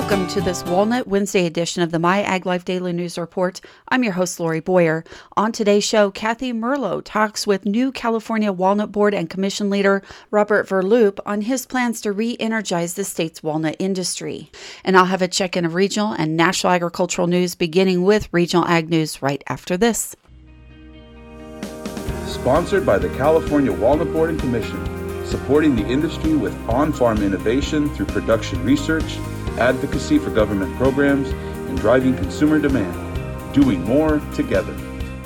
Welcome to this Walnut Wednesday edition of the My Ag Life Daily News Report. I'm your host, Lori Boyer. On today's show, Kathy Merlo talks with new California Walnut Board and Commission leader Robert Verloop on his plans to re-energize the state's walnut industry. And I'll have a check-in of regional and national agricultural news, beginning with regional ag news right after this. Sponsored by the California Walnut Board and Commission, supporting the industry with on-farm innovation through production research, advocacy for government programs, and driving consumer demand. Doing more together.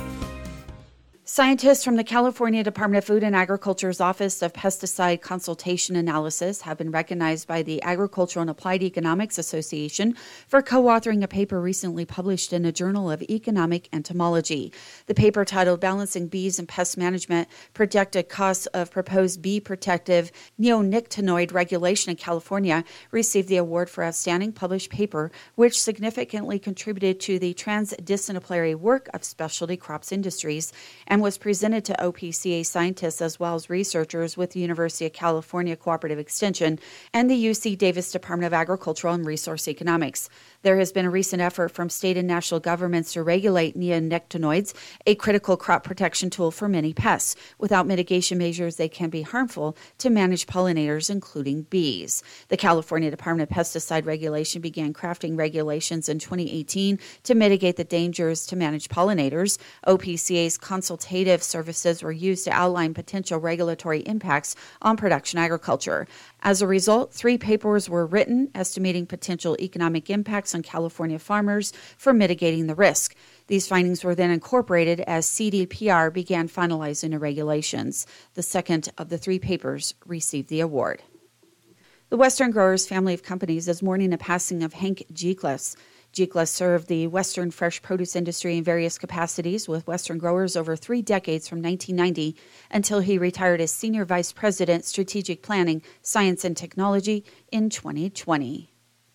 Scientists from the California Department of Food and Agriculture's Office of Pesticide Consultation Analysis have been recognized by the Agricultural and Applied Economics Association for co-authoring a paper recently published in the Journal of Economic Entomology. The paper, titled Balancing Bees and Pest Management, Projected Costs of Proposed Bee Protective Neonicotinoid Regulation in California, received the award for Outstanding Published Paper, which significantly contributed to the transdisciplinary work of specialty crops industries and was presented to OPCA scientists as well as researchers with the University of California Cooperative Extension and the UC Davis Department of Agricultural and Resource Economics. There has been a recent effort from state and national governments to regulate neonicotinoids, a critical crop protection tool for many pests. Without mitigation measures, they can be harmful to managed pollinators, including bees. The California Department of Pesticide Regulation began crafting regulations in 2018 to mitigate the dangers to managed pollinators. OPCA's consultative services were used to outline potential regulatory impacts on production agriculture. As a result, 3 papers were written estimating potential economic impacts on California farmers for mitigating the risk. These findings were then incorporated as CDPR began finalizing the regulations. The second of the 3 papers received the award. The Western Growers family of companies is mourning the passing of Hank Giclas. Giclas served the Western fresh produce industry in various capacities with Western Growers over 3 decades from 1990 until he retired as Senior Vice President, Strategic Planning, Science and Technology in 2020.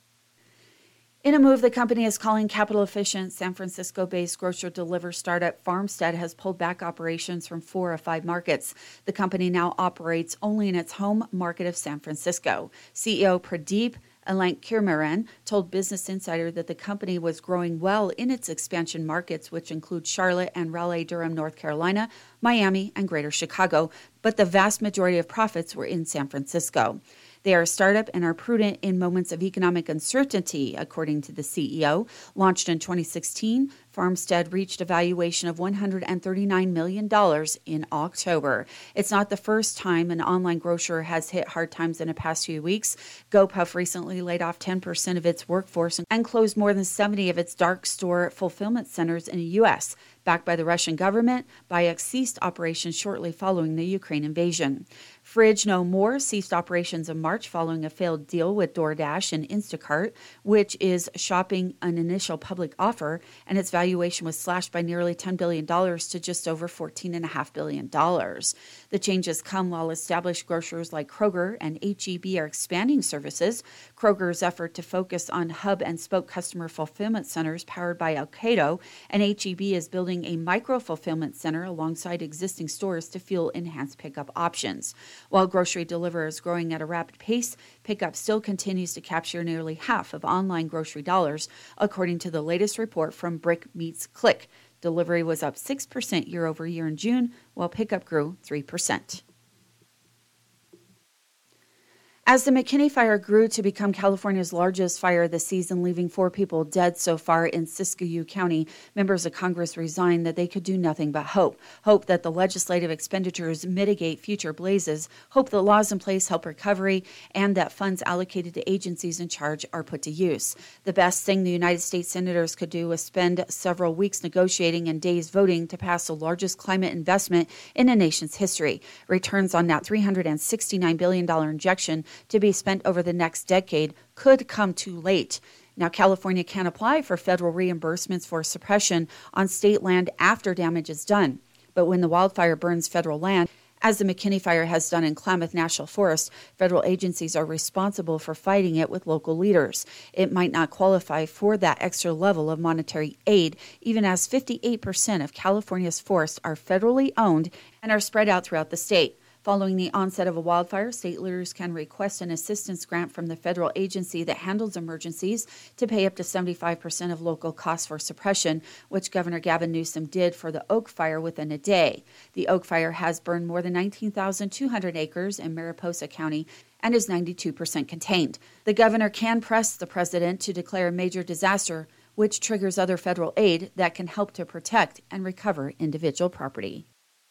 In a move the company is calling capital-efficient, San Francisco-based grocer-deliver startup Farmstead has pulled back operations from 4 of 5 markets. The company now operates only in its home market of San Francisco. CEO Pradeep Alankirmaran told Business Insider that the company was growing well in its expansion markets, which include Charlotte and Raleigh-Durham, North Carolina, Miami, and Greater Chicago, but the vast majority of profits were in San Francisco. They are a startup and are prudent in moments of economic uncertainty, according to the CEO. Launched in 2016, Farmstead reached a valuation of $139 million in October. It's not the first time an online grocer has hit hard times in the past few weeks. GoPuff recently laid off 10% of its workforce and closed more than 70 of its dark store fulfillment centers in the U.S. Backed by the Russian government, Bayek ceased operations shortly following the Ukraine invasion. Fridge No More ceased operations in March following a failed deal with DoorDash and Instacart, which is shopping an initial public offer, and its valuation was slashed by nearly $10 billion to just over $14.5 billion. The changes come while established grocers like Kroger and H-E-B are expanding services. Kroger's effort to focus on hub-and-spoke customer fulfillment centers powered by Alcato, and H-E-B is building a micro-fulfillment center alongside existing stores to fuel enhanced pickup options. While grocery delivery is growing at a rapid pace, pickup still continues to capture nearly half of online grocery dollars, according to the latest report from Brick Meets Click. Delivery was up 6% year over year in June, while pickup grew 3%. As the McKinney fire grew to become California's largest fire of the season, leaving 4 people dead so far in Siskiyou County, members of Congress resigned that they could do nothing but hope. Hope that the legislative expenditures mitigate future blazes, hope that laws in place help recovery, and that funds allocated to agencies in charge are put to use. The best thing the United States senators could do was spend several weeks negotiating and days voting to pass the largest climate investment in the nation's history. Returns on that $369 billion injection to be spent over the next decade could come too late. Now, California can apply for federal reimbursements for suppression on state land after damage is done. But when the wildfire burns federal land, as the McKinney fire has done in Klamath National Forest, federal agencies are responsible for fighting it with local leaders. It might not qualify for that extra level of monetary aid, even as 58% of California's forests are federally owned and are spread out throughout the state. Following the onset of a wildfire, state leaders can request an assistance grant from the federal agency that handles emergencies to pay up to 75% of local costs for suppression, which Governor Gavin Newsom did for the Oak Fire within a day. The Oak Fire has burned more than 19,200 acres in Mariposa County and is 92% contained. The governor can press the president to declare a major disaster, which triggers other federal aid that can help to protect and recover individual property.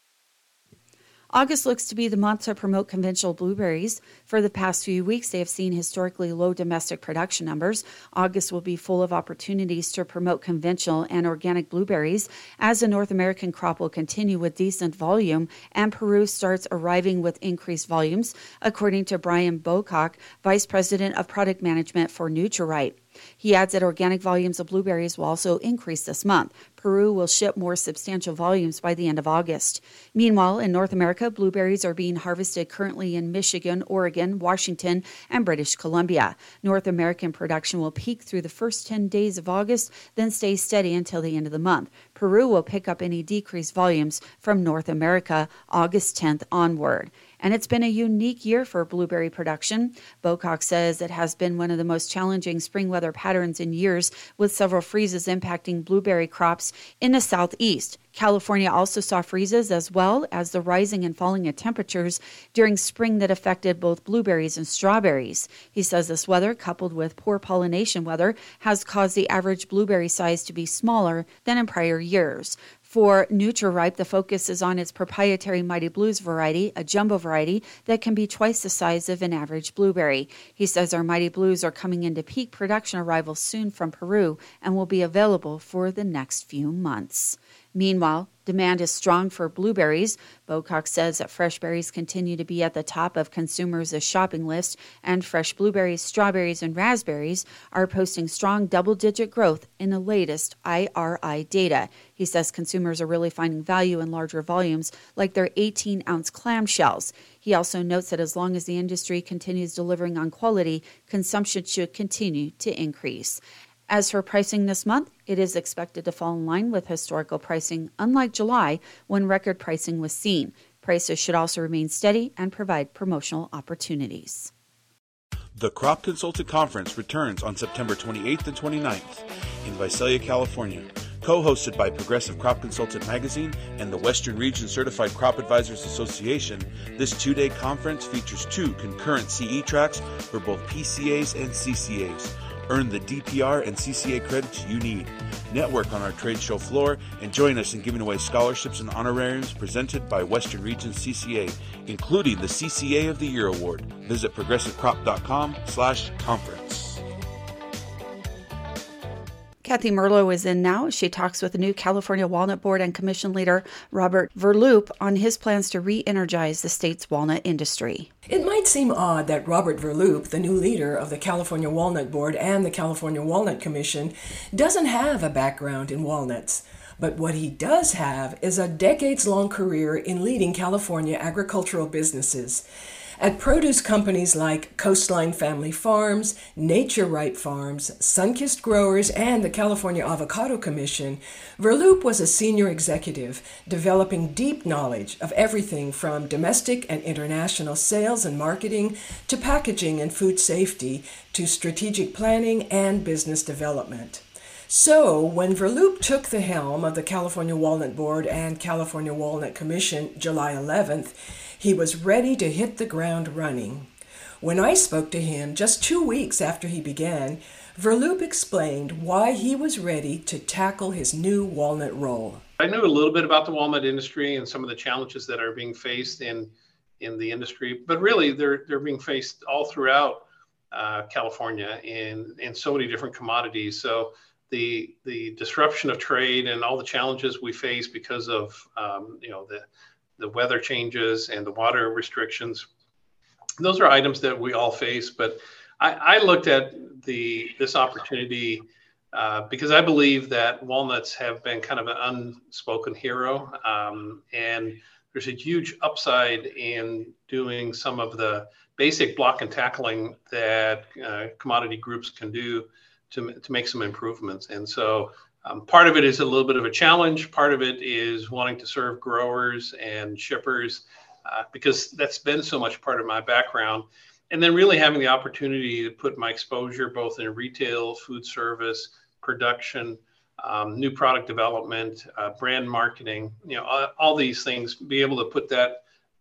August looks to be the month to promote conventional blueberries. For the past few weeks, they have seen historically low domestic production numbers. August will be full of opportunities to promote conventional and organic blueberries as the North American crop will continue with decent volume and Peru starts arriving with increased volumes, according to Brian Bocock, Vice President of Product Management for NutraRipe. He adds that organic volumes of blueberries will also increase this month. Peru will ship more substantial volumes by the end of August. Meanwhile, in North America, blueberries are being harvested currently in Michigan, Oregon, Washington, and British Columbia. North American production will peak through the first 10 days of August, then stay steady until the end of the month. Peru will pick up any decreased volumes from North America August 10th onward. And it's been a unique year for blueberry production. Bocock says it has been one of the most challenging spring weather patterns in years, with several freezes impacting blueberry crops in the southeast. California also saw freezes as well as the rising and falling of temperatures during spring that affected both blueberries and strawberries. He says this weather, coupled with poor pollination weather, has caused the average blueberry size to be smaller than in prior years. For NutraRipe, the focus is on its proprietary Mighty Blues variety, a jumbo variety that can be twice the size of an average blueberry. He says our Mighty Blues are coming into peak production arrivals soon from Peru and will be available for the next few months. Meanwhile, demand is strong for blueberries. Bocock says that fresh berries continue to be at the top of consumers' shopping list, and fresh blueberries, strawberries, and raspberries are posting strong double-digit growth in the latest IRI data. He says consumers are really finding value in larger volumes like their 18-ounce clamshells. He also notes that as long as the industry continues delivering on quality, consumption should continue to increase. As for pricing this month, it is expected to fall in line with historical pricing, unlike July, when record pricing was seen. Prices should also remain steady and provide promotional opportunities. The Crop Consultant Conference returns on September 28th and 29th in Visalia, California. Co-hosted by Progressive Crop Consultant Magazine and the Western Region Certified Crop Advisors Association, this two-day conference features 2 concurrent CE tracks for both PCAs and CCAs. Earn the DPR and CCA credits you need. Network on our trade show floor and join us in giving away scholarships and honorariums presented by Western Region CCA, including the CCA of the Year Award. Visit progressivecrop.com/conference. Kathy Merlo is in now. She talks with the new California Walnut Board and Commission leader, Robert Verloop, on his plans to re-energize the state's walnut industry. It might seem odd that Robert Verloop, the new leader of the California Walnut Board and the California Walnut Commission, doesn't have a background in walnuts. But what he does have is a decades-long career in leading California agricultural businesses. At produce companies like Coastline Family Farms, NatureRipe Farms, Sunkist Growers, and the California Avocado Commission, Verloop was a senior executive, developing deep knowledge of everything from domestic and international sales and marketing to packaging and food safety to strategic planning and business development. So, when Verloop took the helm of the California Walnut Board and California Walnut Commission July 11th, he was ready to hit the ground running. When I spoke to him just 2 weeks after he began, Verloop explained why he was ready to tackle his new walnut role. I knew a little bit about the walnut industry and some of the challenges that are being faced in the industry, but really they're being faced all throughout California in so many different commodities. So the disruption of trade and all the challenges we face because of the weather changes and the water restrictions, those are items that we all face. But I looked at this opportunity because I believe that walnuts have been kind of an unspoken hero, and there's a huge upside in doing some of the basic block and tackling that commodity groups can do to make some improvements. And so part of it is a little bit of a challenge. Part of it is wanting to serve growers and shippers because that's been so much part of my background. And then really having the opportunity to put my exposure both in retail, food service, production, new product development, brand marketing, all these things, be able to put that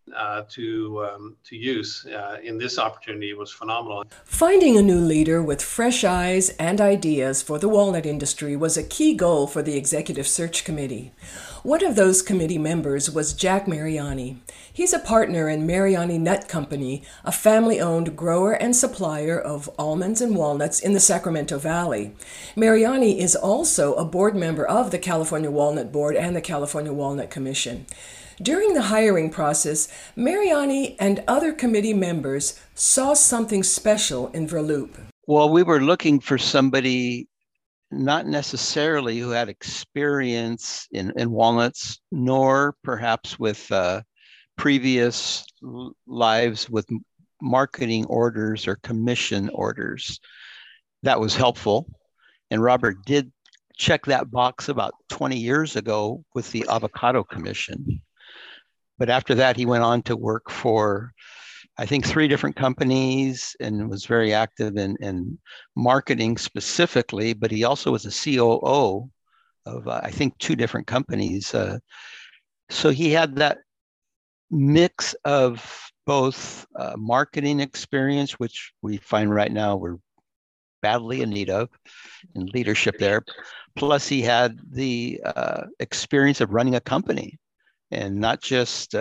to use in this opportunity was phenomenal. Finding a new leader with fresh eyes and ideas for the walnut industry was a key goal for the Executive Search Committee. One of those committee members was Jack Mariani. He's a partner in Mariani Nut Company, a family-owned grower and supplier of almonds and walnuts in the Sacramento Valley. Mariani is also a board member of the California Walnut Board and the California Walnut Commission. During the hiring process, Mariani and other committee members saw something special in Verloop. Well, we were looking for somebody not necessarily who had experience in walnuts, nor perhaps with previous lives with marketing orders or commission orders. That was helpful. And Robert did check that box about 20 years ago with the Avocado Commission. But after that, he went on to work for, I think, 3 different companies and was very active in marketing specifically, but he also was a COO of, I think, 2 different companies. So he had that mix of both marketing experience, which we find right now we're badly in need of, and leadership there. Plus, he had the experience of running a company and not just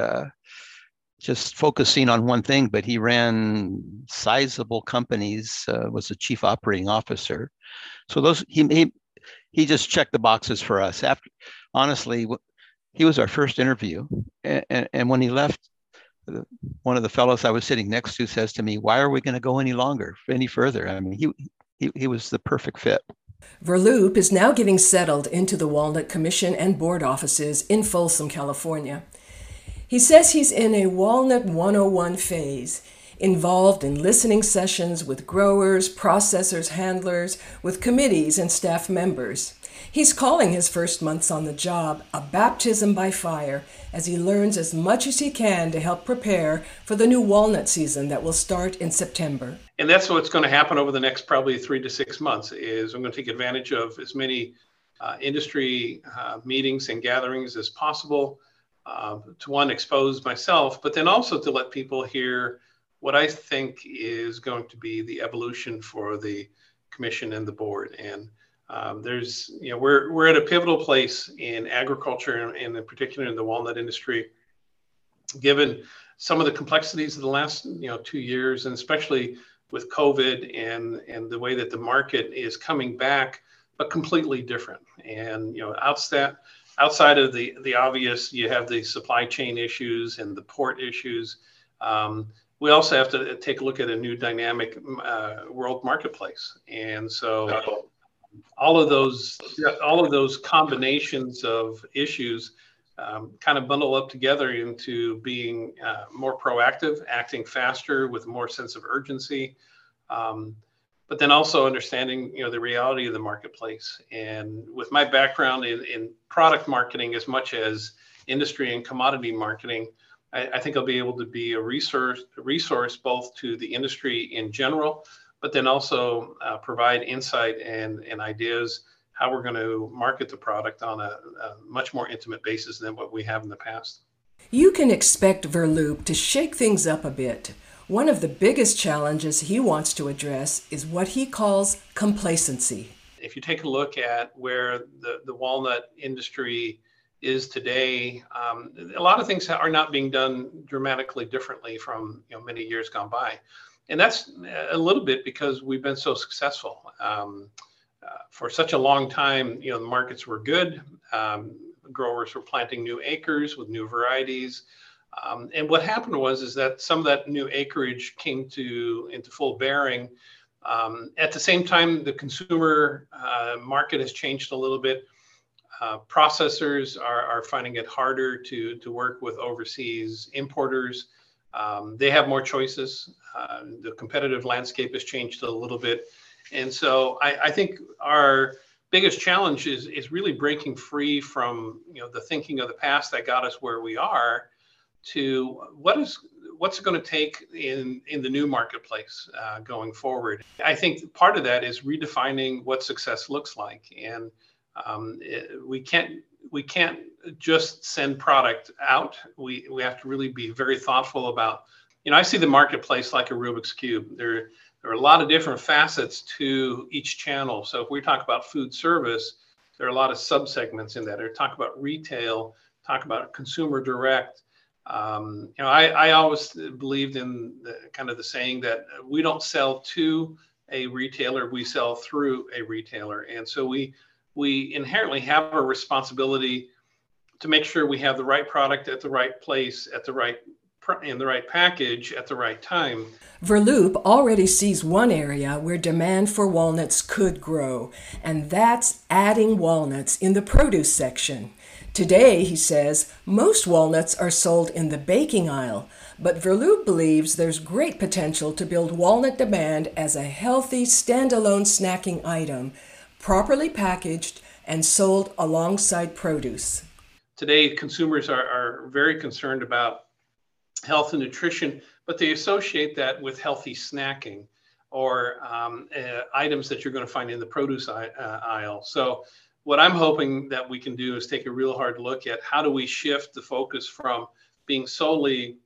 focusing on one thing, but he ran sizable companies, was the chief operating officer. So those he just checked the boxes for us. Honestly, he was our first interview, and when he left, one of the fellows I was sitting next to says to me, "Why are we going to go any further?" I mean, he was the perfect fit. Verloop is now getting settled into the Walnut Commission and board offices in Folsom, California. He says he's in a Walnut 101 phase, involved in listening sessions with growers, processors, handlers, with committees and staff members. He's calling his first months on the job a baptism by fire as he learns as much as he can to help prepare for the new walnut season that will start in September. And that's what's going to happen over the next probably 3 to 6 months is I'm going to take advantage of as many industry meetings and gatherings as possible to one, expose myself, but then also to let people hear what I think is going to be the evolution for the commission and the board. And we're at a pivotal place in agriculture and in particular in the walnut industry, given some of the complexities of the last 2 years, and especially with COVID and the way that the market is coming back, but completely different. And outside of the obvious, you have the supply chain issues and the port issues. We also have to take a look at a new dynamic world marketplace. And so all of those combinations of issues kind of bundle up together into being more proactive, acting faster with more sense of urgency, but then also understanding the reality of the marketplace. And with my background in product marketing as much as industry and commodity marketing, I think I'll be able to be a resource both to the industry in general, but then also provide insight and ideas how we're going to market the product on a much more intimate basis than what we have in the past. You can expect Verloop to shake things up a bit. One of the biggest challenges he wants to address is what he calls complacency. If you take a look at where the walnut industry is today, a lot of things are not being done dramatically differently from many years gone by. And that's a little bit because we've been so successful. For such a long time, the markets were good. Growers were planting new acres with new varieties. And what happened is that some of that new acreage came into full bearing. At the same time, the consumer market has changed a little bit. Processors are finding it harder to work with overseas importers. They have more choices. The competitive landscape has changed a little bit. And so I think our biggest challenge is really breaking free from the thinking of the past that got us where we are to what's it going to take in the new marketplace going forward. I think part of that is redefining what success looks like, and we can't just send product out. We have to really be very thoughtful about. I see the marketplace like a Rubik's Cube. There are a lot of different facets to each channel. So if we talk about food service, there are a lot of subsegments in that. Or talk about retail, talk about consumer direct. I always believed in the saying that we don't sell to a retailer, we sell through a retailer. And so we inherently have a responsibility to make sure we have the right product at the right place, in the right package at the right time. Verloop already sees one area where demand for walnuts could grow, and that's adding walnuts in the produce section. Today, he says, most walnuts are sold in the baking aisle, but Verloop believes there's great potential to build walnut demand as a healthy, standalone snacking item, properly packaged and sold alongside produce. Today, consumers are very concerned about health and nutrition, but they associate that with healthy snacking or items that you're going to find in the produce aisle. So what I'm hoping that we can do is take a real hard look at how do we shift the focus from being solely,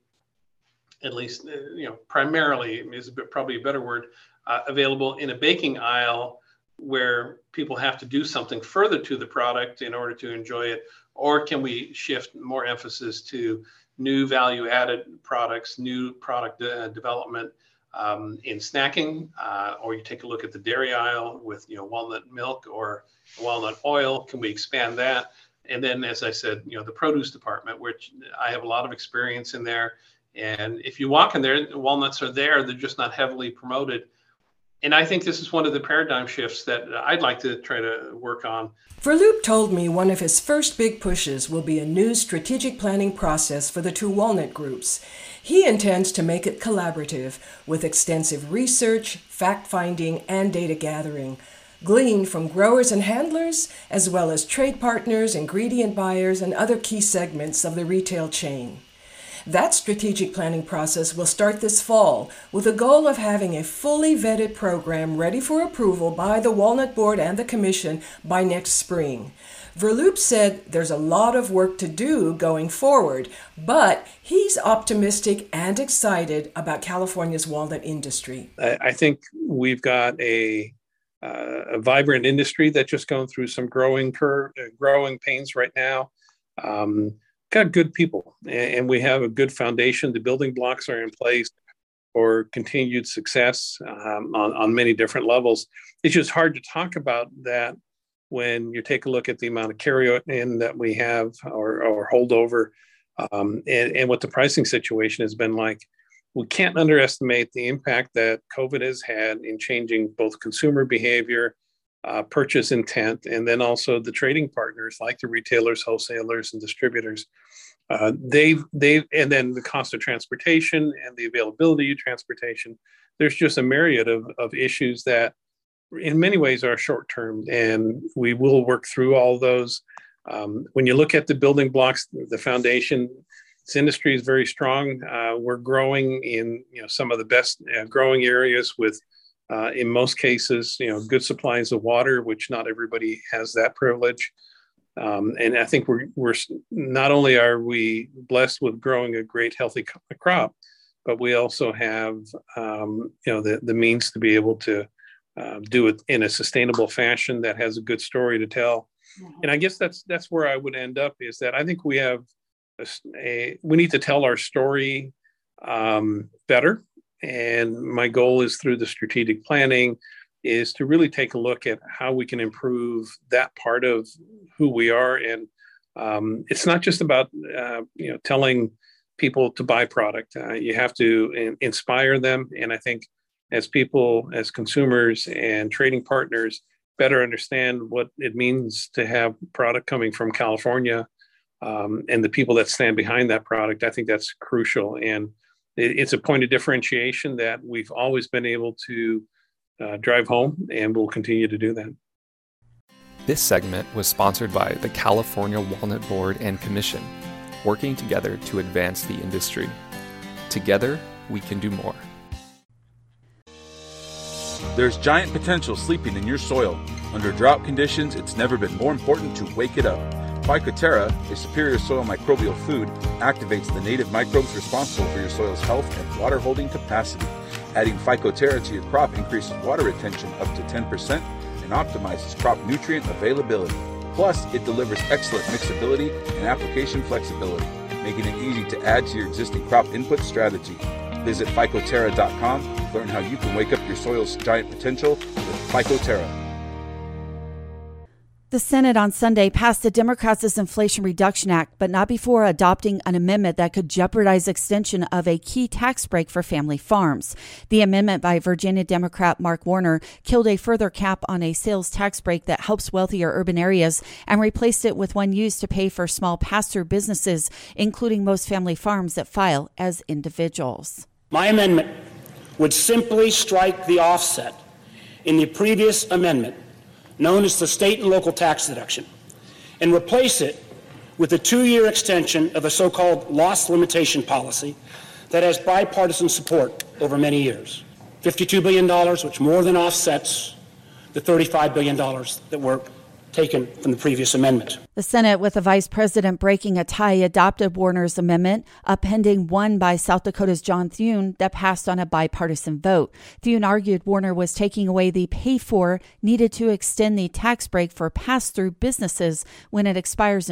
at least, primarily is probably a better word, available in a baking aisle where people have to do something further to the product in order to enjoy it, or can we shift more emphasis to new value-added products, new product development in snacking, or you take a look at the dairy aisle with walnut milk or walnut oil. Can we expand that? And then, as I said, the produce department, which I have a lot of experience in there. And if you walk in there, the walnuts are there. They're just not heavily promoted. And I think this is one of the paradigm shifts that I'd like to try to work on. Verloop told me one of his first big pushes will be a new strategic planning process for the two walnut groups. He intends to make it collaborative with extensive research, fact-finding, and data gathering, gleaned from growers and handlers, as well as trade partners, ingredient buyers, and other key segments of the retail chain. That strategic planning process will start this fall with the goal of having a fully vetted program ready for approval by the Walnut Board and the Commission by next spring. Verloop said there's a lot of work to do going forward, but he's optimistic and excited about California's walnut industry. I think we've got a vibrant industry that's just going through some growing pains right now. Got good people, and we have a good foundation. The building blocks are in place for continued success on many different levels. It's just hard to talk about that when you take a look at the amount of carry-in that we have or holdover, and what the pricing situation has been like. We can't underestimate the impact that COVID has had in changing both consumer behavior, purchase intent, and then also the trading partners like the retailers, wholesalers, and distributors. And then the cost of transportation and the availability of transportation. There's just a myriad of issues that in many ways are short-term, and we will work through all those. When you look at the building blocks, the foundation, this industry is very strong. We're growing in some of the best growing areas with, in most cases, good supplies of water, which not everybody has that privilege. And I think we're not only are we blessed with growing a great healthy crop, but we also have the means to be able to do it in a sustainable fashion that has a good story to tell. Mm-hmm. And I guess that's where I would end up, is that I think we have we need to tell our story better. And my goal is, through the strategic planning, is to really take a look at how we can improve that part of who we are. And it's not just about telling people to buy product. You have to inspire them. And I think as people, as consumers and trading partners, better understand what it means to have product coming from California, and the people that stand behind that product, I think that's crucial. And it's a point of differentiation that we've always been able to drive home, and we'll continue to do that. This segment was sponsored by the California Walnut Board and Commission. working together to advance the industry. Together, we can do more. There's giant potential sleeping in your soil. Under drought conditions, it's never been more important to wake it up. Phycoterra, a superior soil microbial food, activates the native microbes responsible for your soil's health and water-holding capacity. Adding Phycoterra to your crop increases water retention up to 10% and optimizes crop nutrient availability. Plus, it delivers excellent mixability and application flexibility, making it easy to add to your existing crop input strategy. Visit Phycoterra.com to learn how you can wake up your soil's giant potential with Phycoterra. The Senate on Sunday passed the Democrats' Inflation Reduction Act, but not before adopting an amendment that could jeopardize extension of a key tax break for family farms. The amendment by Virginia Democrat Mark Warner killed a further cap on a sales tax break that helps wealthier urban areas and replaced it with one used to pay for small pass-through businesses, including most family farms that file as individuals. My amendment would simply strike the offset in the previous amendment, known as the state and local tax deduction, and replace it with a 2-year extension of a so-called loss limitation policy that has bipartisan support over many years. $52 billion, which more than offsets the $35 billion that were taken from the previous amendment. The Senate, with the vice president breaking a tie, adopted Warner's amendment, a pending one by South Dakota's John Thune that passed on a bipartisan vote. Thune argued Warner was taking away the pay-for needed to extend the tax break for pass-through businesses when it expires in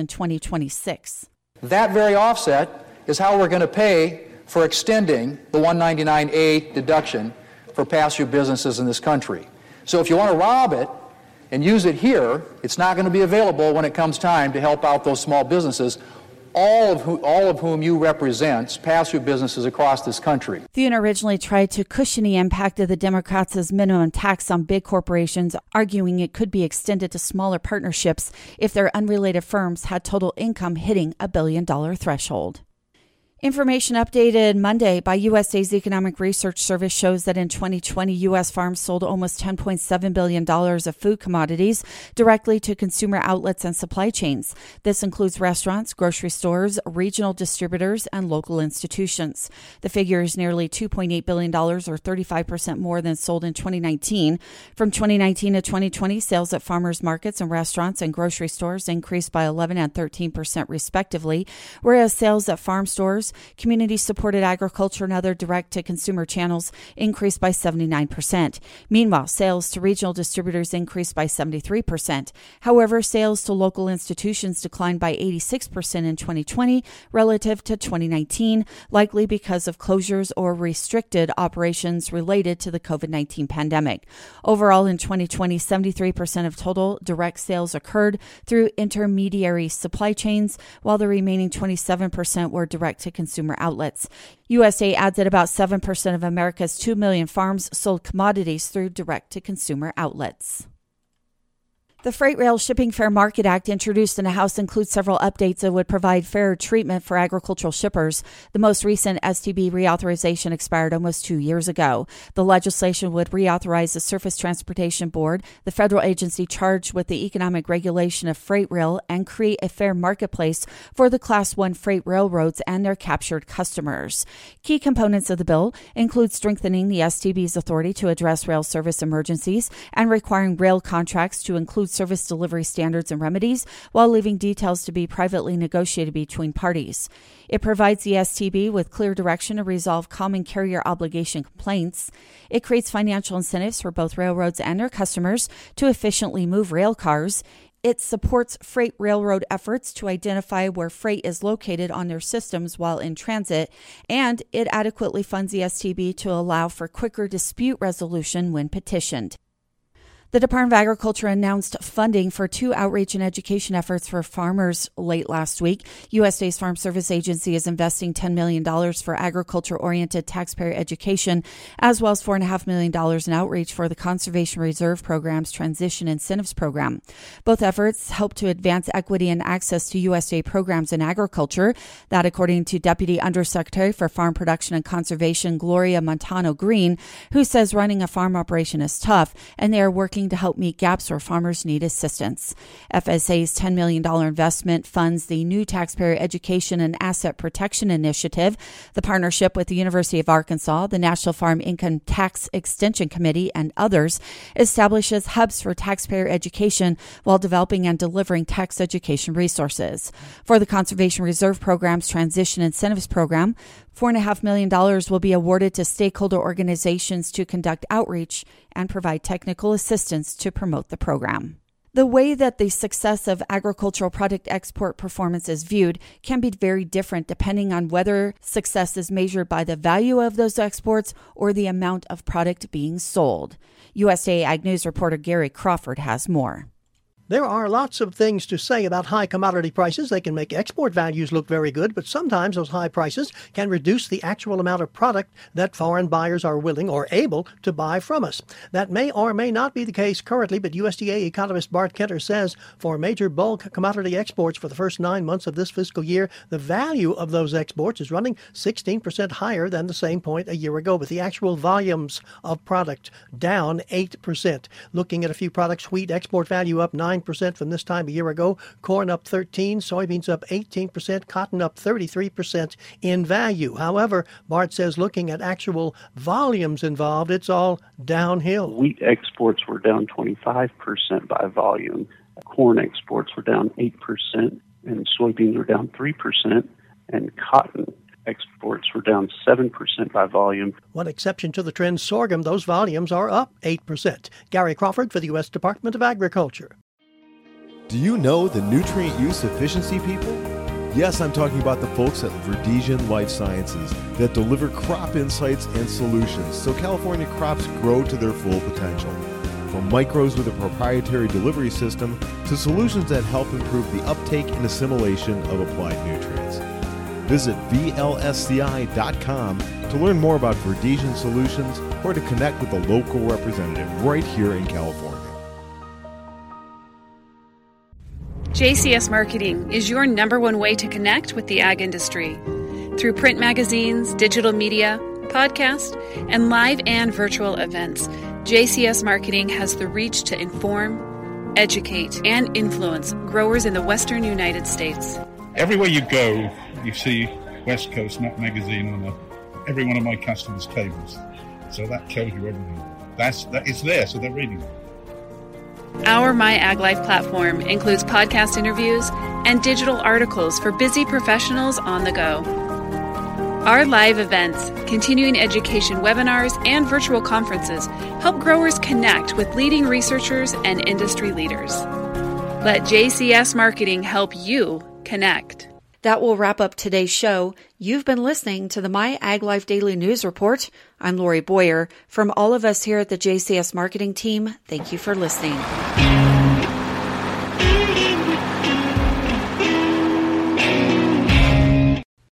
2026. That very offset is how we're going to pay for extending the 199A deduction for pass-through businesses in this country. So if you want to rob it and use it here, it's not going to be available when it comes time to help out those small businesses, all of whom you represent, pass-through businesses across this country. Thune originally tried to cushion the impact of the Democrats' minimum tax on big corporations, arguing it could be extended to smaller partnerships if their unrelated firms had total income hitting $1 billion threshold. Information updated Monday by USDA's Economic Research Service shows that in 2020, U.S. farms sold almost $10.7 billion of food commodities directly to consumer outlets and supply chains. This includes restaurants, grocery stores, regional distributors, and local institutions. The figure is nearly $2.8 billion, or 35% more than sold in 2019. From 2019 to 2020, sales at farmers markets and restaurants and grocery stores increased by 11 and 13% respectively, whereas sales at farm stores, community-supported agriculture, and other direct-to-consumer channels increased by 79%. Meanwhile, sales to regional distributors increased by 73%. However, sales to local institutions declined by 86% in 2020 relative to 2019, likely because of closures or restricted operations related to the COVID-19 pandemic. Overall, in 2020, 73% of total direct sales occurred through intermediary supply chains, while the remaining 27% were direct-to-consumer outlets. USDA adds that about 7% of America's 2 million farms sold commodities through direct-to-consumer outlets. The Freight Rail Shipping Fair Market Act, introduced in the House, includes several updates that would provide fairer treatment for agricultural shippers. The most recent STB reauthorization expired almost 2 years ago. The legislation would reauthorize the Surface Transportation Board, the federal agency charged with the economic regulation of freight rail, and create a fair marketplace for the Class 1 freight railroads and their captured customers. Key components of the bill include strengthening the STB's authority to address rail service emergencies and requiring rail contracts to include service delivery standards and remedies, while leaving details to be privately negotiated between parties. It provides the STB with clear direction to resolve common carrier obligation complaints. It creates financial incentives for both railroads and their customers to efficiently move rail cars. It supports freight railroad efforts to identify where freight is located on their systems while in transit, and it adequately funds the STB to allow for quicker dispute resolution when petitioned. The Department of Agriculture announced funding for 2 outreach and education efforts for farmers late last week. USDA's Farm Service Agency is investing $10 million for agriculture-oriented taxpayer education, as well as $4.5 million in outreach for the Conservation Reserve Program's Transition Incentives Program. Both efforts help to advance equity and access to USDA programs in agriculture. That, according to Deputy Undersecretary for Farm Production and Conservation, Gloria Montano Green, who says running a farm operation is tough, and they are working working to help meet gaps where farmers need assistance. FSA's $10 million investment funds the new Taxpayer Education and Asset Protection Initiative. The partnership with the University of Arkansas, the National Farm Income Tax Extension Committee, and others establishes hubs for taxpayer education while developing and delivering tax education resources. For the Conservation Reserve Program's Transition Incentives Program, $4.5 million will be awarded to stakeholder organizations to conduct outreach and provide technical assistance to promote the program. The way that the success of agricultural product export performance is viewed can be very different depending on whether success is measured by the value of those exports or the amount of product being sold. USDA Ag News reporter Gary Crawford has more. There are lots of things to say about high commodity prices. They can make export values look very good, but sometimes those high prices can reduce the actual amount of product that foreign buyers are willing or able to buy from us. That may or may not be the case currently, but USDA economist Bart Kenter says for major bulk commodity exports for the first 9 months of this fiscal year, the value of those exports is running 16% higher than the same point a year ago, but the actual volumes of product down 8%. Looking at a few products, wheat export value up 9% from this time a year ago, corn up 13%, soybeans up 18%, cotton up 33% in value. However, Bart says looking at actual volumes involved, it's all downhill. Wheat exports were down 25% by volume. Corn exports were down 8%, and soybeans were down 3%, and cotton exports were down 7% by volume. One exception to the trend, sorghum, those volumes are up 8%. Gary Crawford for the U.S. Department of Agriculture. Do you know the nutrient use efficiency people? Yes, I'm talking about the folks at Verdesian Life Sciences that deliver crop insights and solutions so California crops grow to their full potential. From micros with a proprietary delivery system to solutions that help improve the uptake and assimilation of applied nutrients. Visit VLSCI.com to learn more about Verdesian solutions or to connect with a local representative right here in California. JCS Marketing is your number one way to connect with the ag industry. Through print magazines, digital media, podcast, and live and virtual events, JCS Marketing has the reach to inform, educate, and influence growers in the western United States. Everywhere you go, you see West Coast Nut Magazine on every one of my customers' tables. So that tells you everything. It's there, so they're reading it. Our My Ag Life platform includes podcast interviews and digital articles for busy professionals on the go. Our live events, continuing education webinars, and virtual conferences help growers connect with leading researchers and industry leaders. Let JCS Marketing help you connect. That will wrap up today's show. You've been listening to the My Ag Life Daily News Report. I'm Lori Boyer. From all of us here at the JCS Marketing team, thank you for listening.